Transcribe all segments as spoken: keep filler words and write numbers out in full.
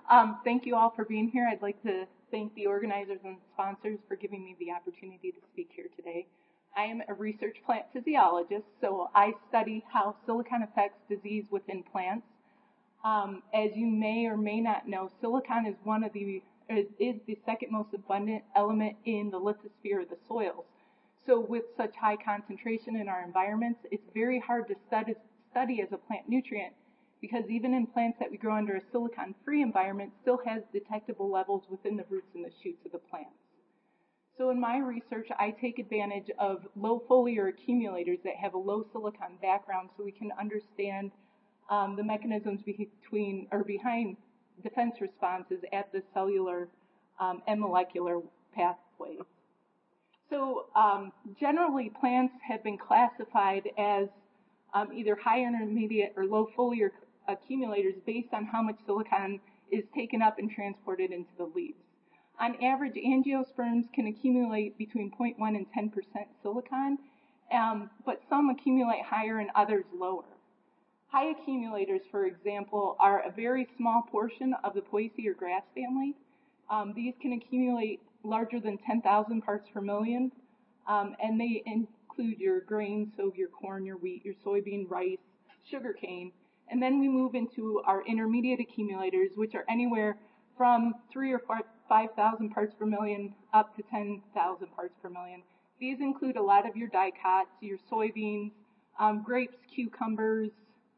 Um, thank you all for being here. I'd like to thank the organizers and sponsors for giving me the opportunity to speak here today. I am a research plant physiologist, so I study how silicon affects disease within plants. Um, as you may or may not know, silicon is one of the is, is the second most abundant element in the lithosphere of the soils. So with such high concentration in our environments, it's very hard to study, study as a plant nutrient, because even in plants that we grow under a silicon-free environment, still has detectable levels within the roots and the shoots of the plants. So in my research, I take advantage of low foliar accumulators that have a low silicon background, so we can understand um, the mechanisms between or behind defense responses at the cellular um, and molecular pathways. So um, generally, plants have been classified as um, either high intermediate or low foliar accumulators based on how much silicon is taken up and transported into the leaves. On average, angiosperms can accumulate between zero point one and ten percent silicon, um, but some accumulate higher and others lower. High accumulators, for example, are a very small portion of the Poaceae or grass family. Um, these can accumulate larger than ten thousand parts per million, um, and they include your grains, so your corn, your wheat, your soybean, rice, sugarcane. And then we move into our intermediate accumulators, which are anywhere from three or five thousand parts per million up to ten thousand parts per million. These include a lot of your dicots, your soybeans, um, grapes, cucumbers,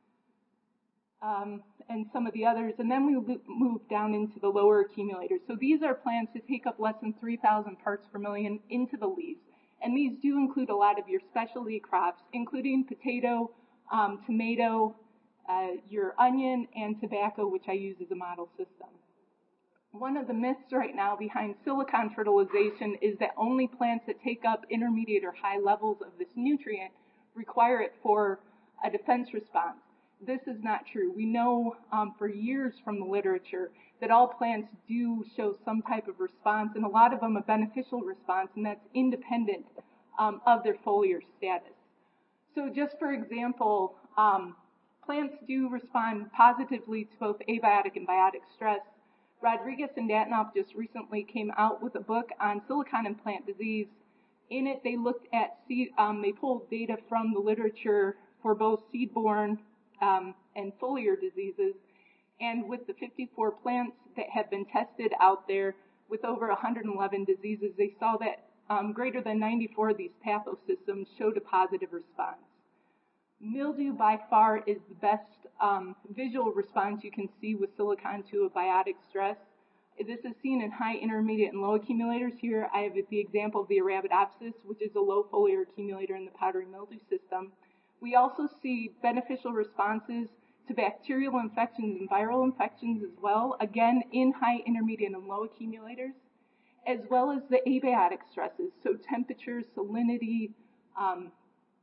um, and some of the others. And then we move down into the lower accumulators. So these are plants that take up less than three thousand parts per million into the leaves. And these do include a lot of your specialty crops, including potato, um, tomato, Uh, your onion, and tobacco, which I use as a model system. One of the myths right now behind silicon fertilization is that only plants that take up intermediate or high levels of this nutrient require it for a defense response. This is not true. We know um, for years from the literature that all plants do show some type of response, and a lot of them a beneficial response, and that's independent um, of their foliar status. So just for example, um, plants do respond positively to both abiotic and biotic stress. Rodriguez and Datnoff just recently came out with a book on silicon and plant disease. In it, they looked at seed, um, they pulled data from the literature for both seed-borne um, and foliar diseases. And with the fifty-four plants that have been tested out there with over one hundred eleven diseases, they saw that um, greater than ninety-four of these pathosystems showed a positive response. Mildew by far is the best um, visual response you can see with silicon to a biotic stress. This is seen in high, intermediate, and low accumulators. Here I have the example of the Arabidopsis, which is a low foliar accumulator in the powdery mildew system. We also see beneficial responses to bacterial infections and viral infections as well, again in high, intermediate, and low accumulators, as well as the abiotic stresses, so temperature, salinity, um,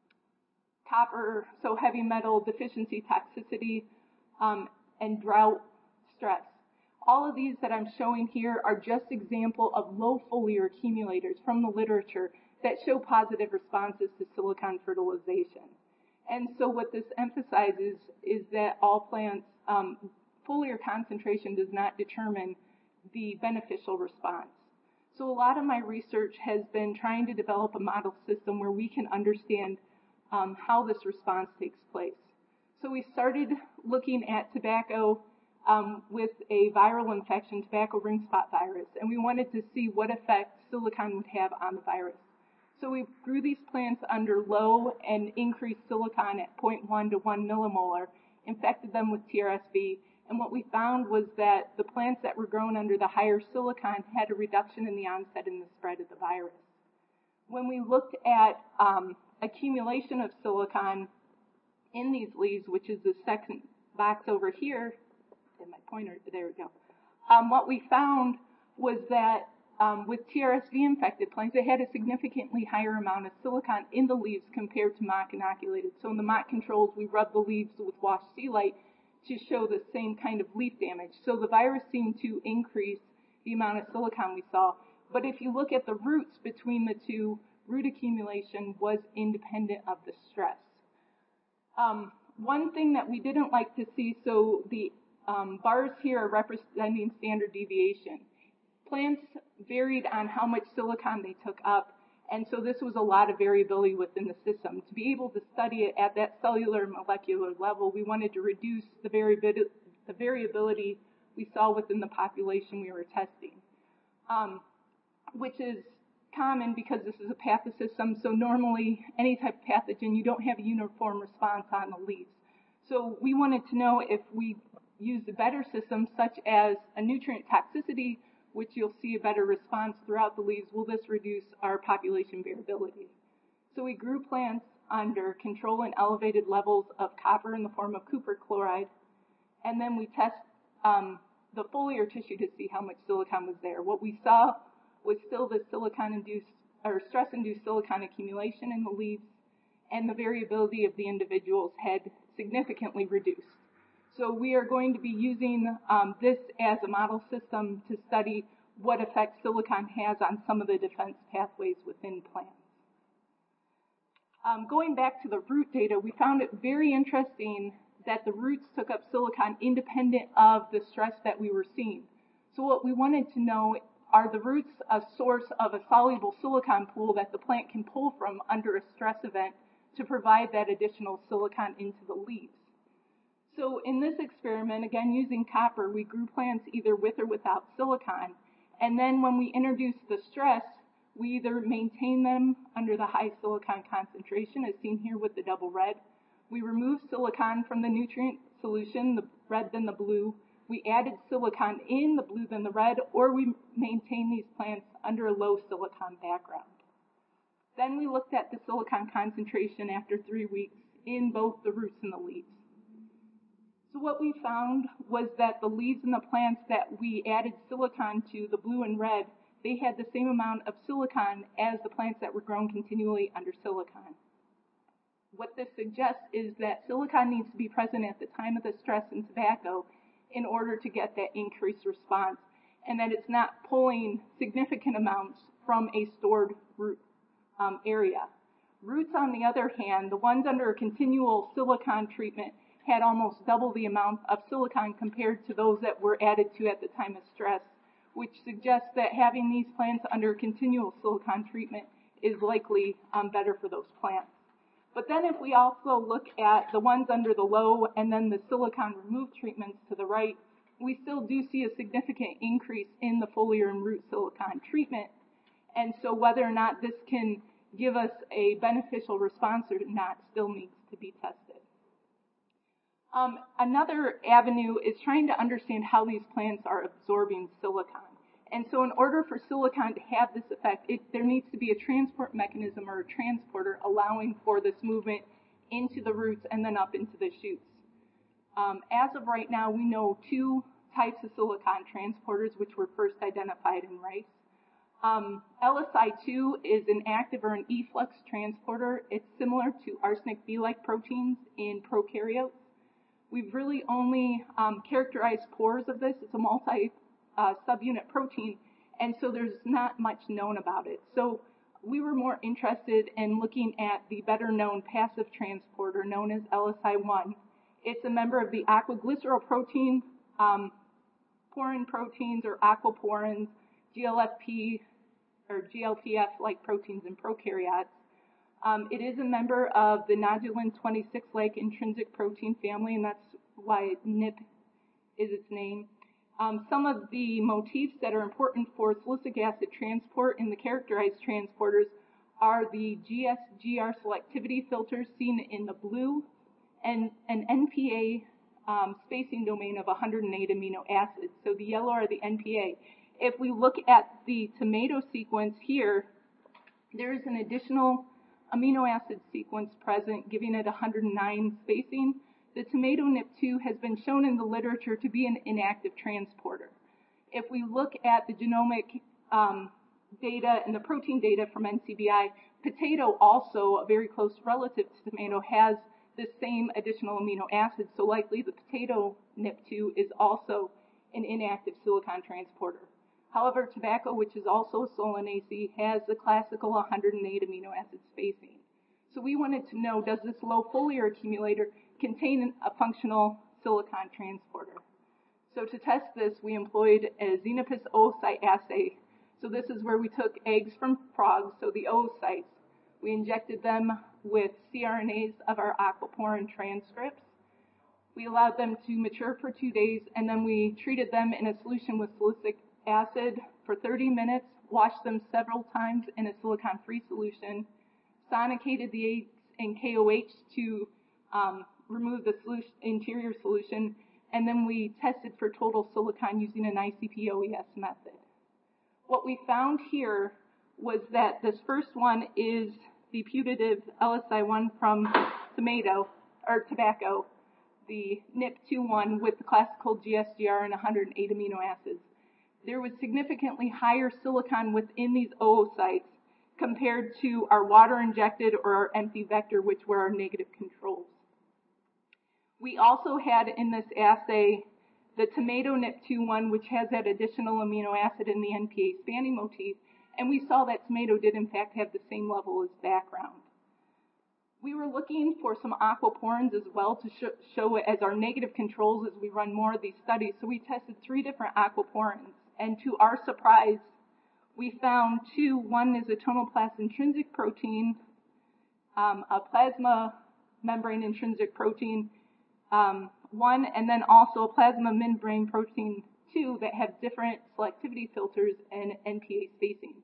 copper, so heavy metal deficiency toxicity, um, and drought stress. All of these that I'm showing here are just example of low foliar accumulators from the literature that show positive responses to silicon fertilization. And so what this emphasizes is that all plants, um, foliar concentration does not determine the beneficial response. So a lot of my research has been trying to develop a model system where we can understand Um, how this response takes place. So we started looking at tobacco um, with a viral infection, tobacco ring spot virus, and we wanted to see what effect silicon would have on the virus. So we grew these plants under low and increased silicon at zero point one to one millimolar, infected them with T R S V, and what we found was that the plants that were grown under the higher silicon had a reduction in the onset and the spread of the virus. When we looked at um, accumulation of silicon in these leaves, which is the second box over here, and my pointer, there we go. Um, what we found was that um, with T R S V infected plants, they had a significantly higher amount of silicon in the leaves compared to mock inoculated. So in the mock controls, we rubbed the leaves with washed sea light to show the same kind of leaf damage. So the virus seemed to increase the amount of silicon we saw. But if you look at the roots between the two, root accumulation was independent of the stress. Um, one thing that we didn't like to see, so the um, bars here are representing standard deviation. Plants varied on how much silicon they took up, and so this was a lot of variability within the system. To be able to study it at that cellular molecular level, we wanted to reduce the variability, the variability we saw within the population we were testing, um, which is common because this is a pathosystem, so normally any type of pathogen, you don't have a uniform response on the leaves. So we wanted to know if we use a better system such as a nutrient toxicity, which you'll see a better response throughout the leaves, will this reduce our population variability? So we grew plants under control and elevated levels of copper in the form of copper chloride, and then we test um, the foliar tissue to see how much silicon was there. What we saw was still the silicon-induced or stress-induced silicon accumulation in the leaves, and the variability of the individuals had significantly reduced. So we are going to be using um, this as a model system to study what effect silicon has on some of the defense pathways within plants. Um, going back to the root data, we found it very interesting that the roots took up silicon independent of the stress that we were seeing. So what we wanted to know, are the roots a source of a soluble silicon pool that the plant can pull from under a stress event to provide that additional silicon into the leaves? So in this experiment, again using copper, we grew plants either with or without silicon, and then when we introduced the stress, we either maintain them under the high silicon concentration, as seen here with the double red. We removed silicon from the nutrient solution, the red then the blue. We added silicon in the blue then the red, or we maintain these plants under a low silicon background. Then we looked at the silicon concentration after three weeks in both the roots and the leaves. So what we found was that the leaves and the plants that we added silicon to, the blue and red, they had the same amount of silicon as the plants that were grown continually under silicon. What this suggests is that silicon needs to be present at the time of the stress in tobacco in order to get that increased response, and that it's not pulling significant amounts from a stored root um, area. Roots, on the other hand, the ones under a continual silicon treatment, had almost double the amount of silicon compared to those that were added to at the time of stress, which suggests that having these plants under continual silicon treatment is likely um, better for those plants. But then if we also look at the ones under the low and then the silicon removed treatments to the right, we still do see a significant increase in the foliar and root silicon treatment. And so whether or not this can give us a beneficial response or not still needs to be tested. Um, another avenue is trying to understand how these plants are absorbing silicon. And so in order for silicon to have this effect, it, there needs to be a transport mechanism or a transporter allowing for this movement into the roots and then up into the shoots. Um, as of right now, we know two types of silicon transporters which were first identified in rice. Um, L S I two is an active or an efflux transporter. It's similar to arsenic B-like proteins in prokaryotes. We've really only um, characterized pores of this. It's a multi uh, subunit protein, and so there's not much known about it. So we were more interested in looking at the better known passive transporter known as L S I one. It's a member of the aquaglyceroprotein, um, porin proteins or aquaporins, G L F P or G L T F-like proteins in prokaryotes. Um, it is a member of the nodulin twenty-six-like intrinsic protein family, and that's why N I P is its name. Um, some of the motifs that are important for silicic acid transport in the characterized transporters are the G S G R selectivity filters seen in the blue and an N P A um, spacing domain of one hundred eight amino acids. So the yellow are the N P A. If we look at the tomato sequence here, there is an additional amino acid sequence present, giving it one hundred nine spacing. The tomato N I P two has been shown in the literature to be an inactive transporter. If we look at the genomic um, data and the protein data from N C B I, potato, also a very close relative to tomato, has the same additional amino acids, so likely the potato N I P two is also an inactive silicon transporter. However, tobacco, which is also a Solanaceae, has the classical one hundred eight amino acid spacing. So we wanted to know, does this low foliar accumulator contain a functional silicon transporter? So to test this, we employed a Xenopus oocyte assay. So this is where we took eggs from frogs, so the oocytes. We injected them with cRNAs of our aquaporin transcripts. We allowed them to mature for two days, and then we treated them in a solution with salicylic acid for thirty minutes, washed them several times in a silicon-free solution, sonicated the eggs in K O H to um, remove the solution, interior solution, and then we tested for total silicon using an I C P O E S method. What we found here was that this first one is the putative L S I one from tomato, or tobacco, the N I P two one with the classical G S G R and one hundred eight amino acids. There was significantly higher silicon within these oocytes compared to our water-injected or our empty vector, which were our negative controls. We also had in this assay the tomato N I P two one, which has that additional amino acid in the N P A spanning motif, and we saw that tomato did in fact have the same level as background. We were looking for some aquaporins as well to sh show it as our negative controls as we run more of these studies. So we tested three different aquaporins, and to our surprise, we found two. One is a tonoplast intrinsic protein, um, a plasma membrane intrinsic protein, um, one, and then also a plasma membrane protein two that have different selectivity filters and N P A spacings.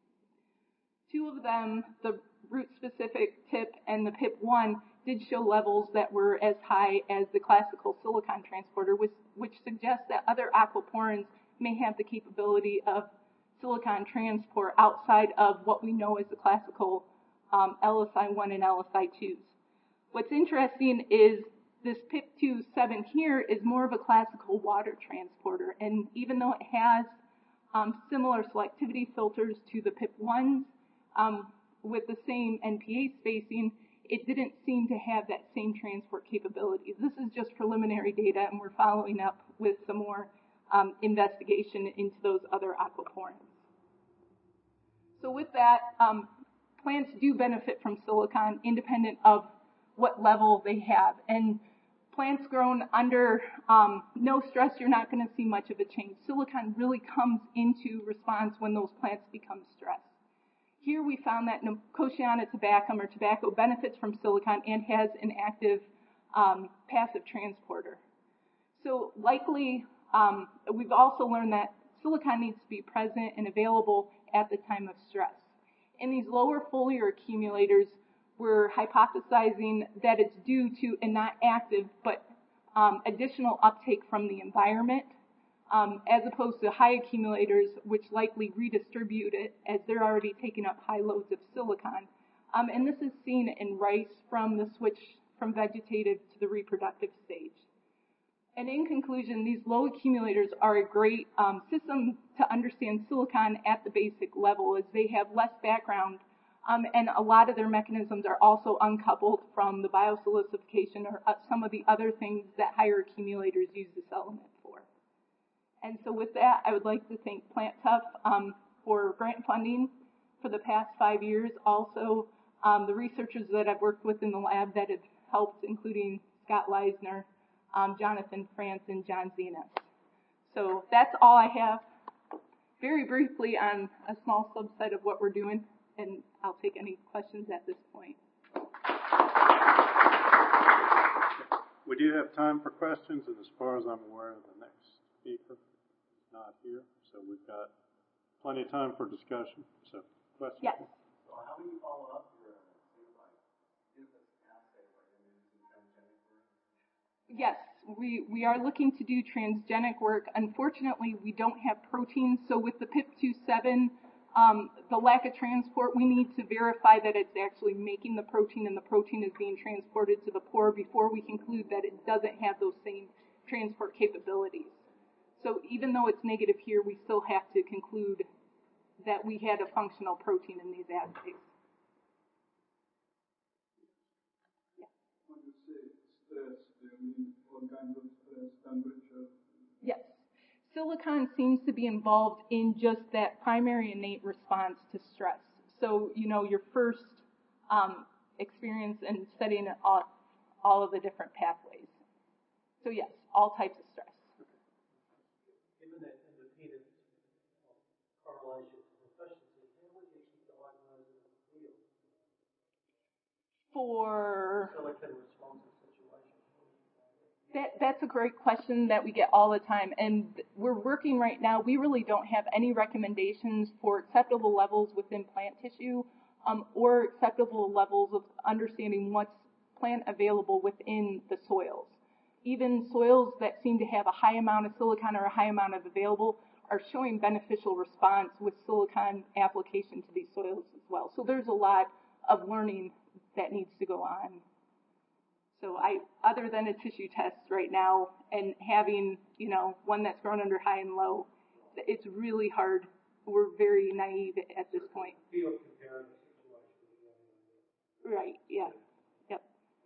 Two of them, the root-specific T I P and the P I P one, did show levels that were as high as the classical silicon transporter, which, which suggests that other aquaporins may have the capability of silicon transport outside of what we know as the classical um, L S I one and L S I twos. What's interesting is this P I P two seven here is more of a classical water transporter, and even though it has um, similar selectivity filters to the P I P ones, um, with the same N P A spacing, it didn't seem to have that same transport capabilities. This is just preliminary data, and we're following up with some more um, investigation into those other aquaporins. So with that, um, plants do benefit from silicon independent of what level they have. And plants grown under um, no stress, you're not going to see much of a change. Silicon really comes into response when those plants become stressed. Here we found that Nicotiana tabacum or tobacco benefits from silicon and has an active um, passive transporter. So likely, um, we've also learned that silicon needs to be present and available at the time of stress. In these lower foliar accumulators, we're hypothesizing that it's due to a not active but um, additional uptake from the environment, Um, as opposed to high accumulators, which likely redistribute it as they're already taking up high loads of silicon. Um, and this is seen in rice from the switch from vegetative to the reproductive stage. And in conclusion, these low accumulators are a great um, system to understand silicon at the basic level, as they have less background, um, and a lot of their mechanisms are also uncoupled from the biosolidification or uh, some of the other things that higher accumulators use this element for. And so with that, I would like to thank PlantTough um, for grant funding for the past five years. Also, um, the researchers that I've worked with in the lab that have helped, including Scott Leisner, um, Jonathan France, and John Zenas. So that's all I have. Very briefly on a small subset of what we're doing, and I'll take any questions at this point. We do have time for questions, and as far as I'm aware, the next speaker is not here, so we've got plenty of time for discussion. So, questions? Yes. So how do you follow up your things like Xenopus assay where you're using transgenic work? Yes, we, we are looking to do transgenic work. Unfortunately, we don't have proteins, so with the P I P two seven, um, the lack of transport, we need to verify that it's actually making the protein and the protein is being transported to the pore before we conclude that it doesn't have those same transport capabilities. So even though it's negative here, we still have to conclude that we had a functional protein in these assays. Yeah. When you say stress, do you mean all kinds of stress, temperature? Yes. Silicon seems to be involved in just that primary innate response to stress. So, you know, your first um, experience in studying all, all of the different pathways. So yes, all types of stress. correlation to efficiency, how would you actually diagnose it in the field? For Silicon responsive situation. that, that's a great question that we get all the time, and we're working right now. We really don't have any recommendations for acceptable levels within plant tissue, um, or acceptable levels of understanding what's plant available within the soils. Even soils that seem to have a high amount of silicon or a high amount of available are showing beneficial response with silicon application to these soils as well. So there's a lot of learning that needs to go on. So I, other than a tissue test right now and having, you know, one that's grown under high and low, it's really hard. We're very naive at this point. Field comparative situation. Right, yeah. Yep.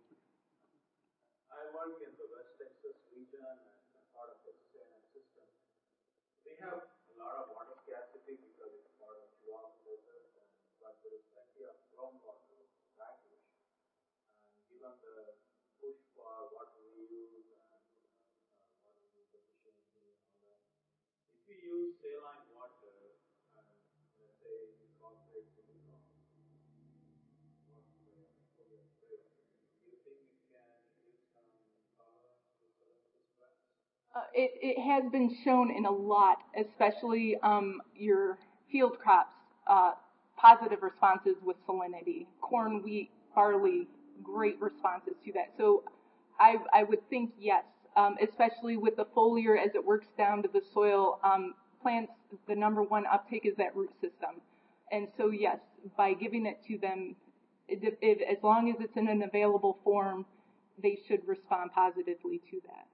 I work in the West Texas region and part of the S A N system. We have a lot of water scarcity because it's part of Chihuahua Desert, and, but there is plenty of groundwater package. And given the push for water reuse and uh, water reuse efficiency and all that, if we use saline water and let's say incorporate silicon, what spray, foliar spray, do you think it can give some tolerance to certain stress? Uh, it, it has been shown in a lot, especially um, your field crops, uh, positive responses with salinity. Corn, wheat, barley, great responses to that. So I, I would think yes, um, especially with the foliar as it works down to the soil. Um, plants, the number one uptake is that root system. And so yes, by giving it to them, it, it, as long as it's in an available form, they should respond positively to that.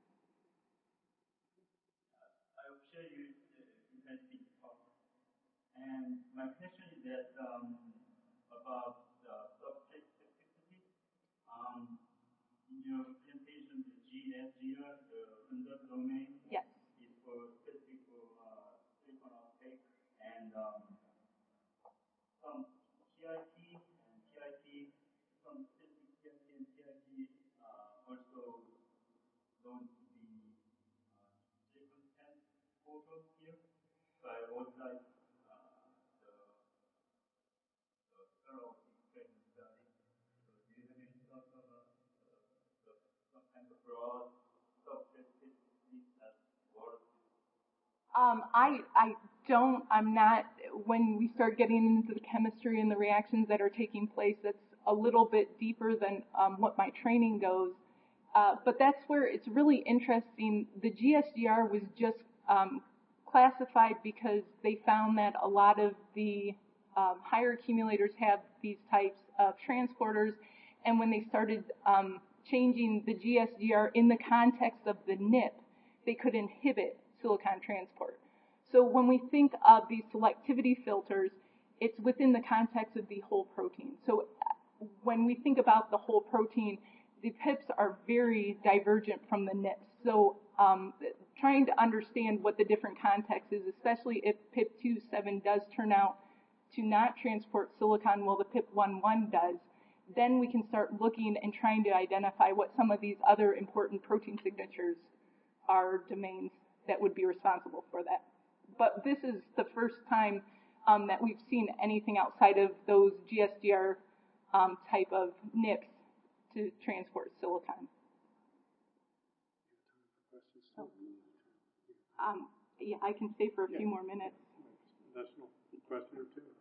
I will share you uh, interesting talk. And my question is that um, about the subject specificity. Um, in your presentation, the G S G R, the under domain, Yes. is for specific for uh, silicon uptake, and um, some T I T and T I T, some specific T I T and T I T uh, also going to be uh, silicon ten photon here. So I would like uh, the the thorough expression study. So do you have any thoughts on uh, the, the some kind of broad subspecificity that works? Um, I, I don't, I'm not, when we start getting into the chemistry and the reactions that are taking place, that's a little bit deeper than um, what my training goes. Uh, but that's where it's really interesting. The G S G R was just um, classified because they found that a lot of the um, higher accumulators have these types of transporters, and when they started um, changing the G S G R in the context of the N I P, they could inhibit silicon transport. So when we think of these selectivity filters, it's within the context of the whole protein. So when we think about the whole protein, the P I Ps are very divergent from the N I Ps. So um, trying to understand what the different context is, especially if P I P two seven does turn out to not transport silicon while the P I P one one does, then we can start looking and trying to identify what some of these other important protein signatures are, domains that would be responsible for that. But this is the first time um, that we've seen anything outside of those G S G R um, type of N I Ps to transport silicon. Oh. Um, yeah, I can stay for a Yeah. few more minutes. Additional question or two?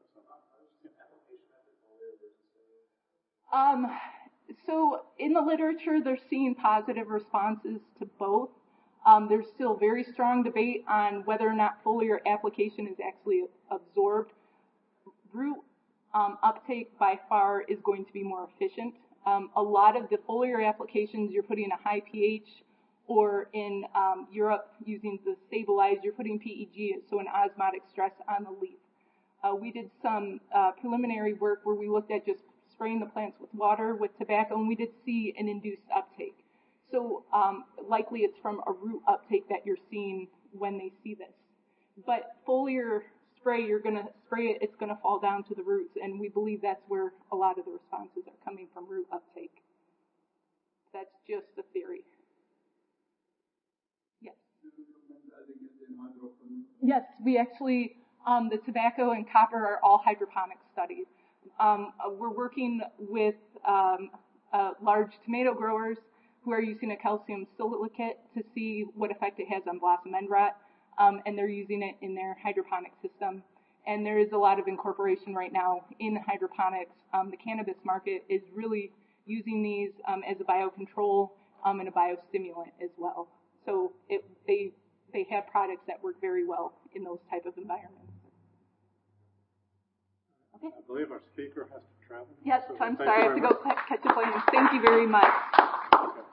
Um, so in the literature, they're seeing positive responses to both. Um, there's still very strong debate on whether or not foliar application is actually absorbed. Root um, uptake by far is going to be more efficient. Um, a lot of the foliar applications, you're putting a high pH, or in um, Europe using the stabilized, you're putting P E G, so an osmotic stress on the leaf. Uh, we did some uh, preliminary work where we looked at just spraying the plants with water with tobacco, and we did see an induced uptake. So um, likely it's from a root uptake that you're seeing when they see this. But foliar spray, you're going to spray it, it's going to fall down to the roots, and we believe that's where a lot of the responses are coming from, root uptake. That's just a theory. Yes. Do you recommend adding it in hydroponics? Yes, we actually, um, the tobacco and copper are all hydroponic studies. Um, uh, we're working with um, uh, large tomato growers who are using a calcium silicate to see what effect it has on blossom end rot, um, and they're using it in their hydroponic system. And there is a lot of incorporation right now in hydroponics. Um, the cannabis market is really using these um, as a biocontrol um, and a biostimulant as well. So it, they they have products that work very well in those type of environments. Okay. I believe our speaker has to travel. Yes, So I'm thank sorry, I you have to very go much. catch a plane. Thank you very much.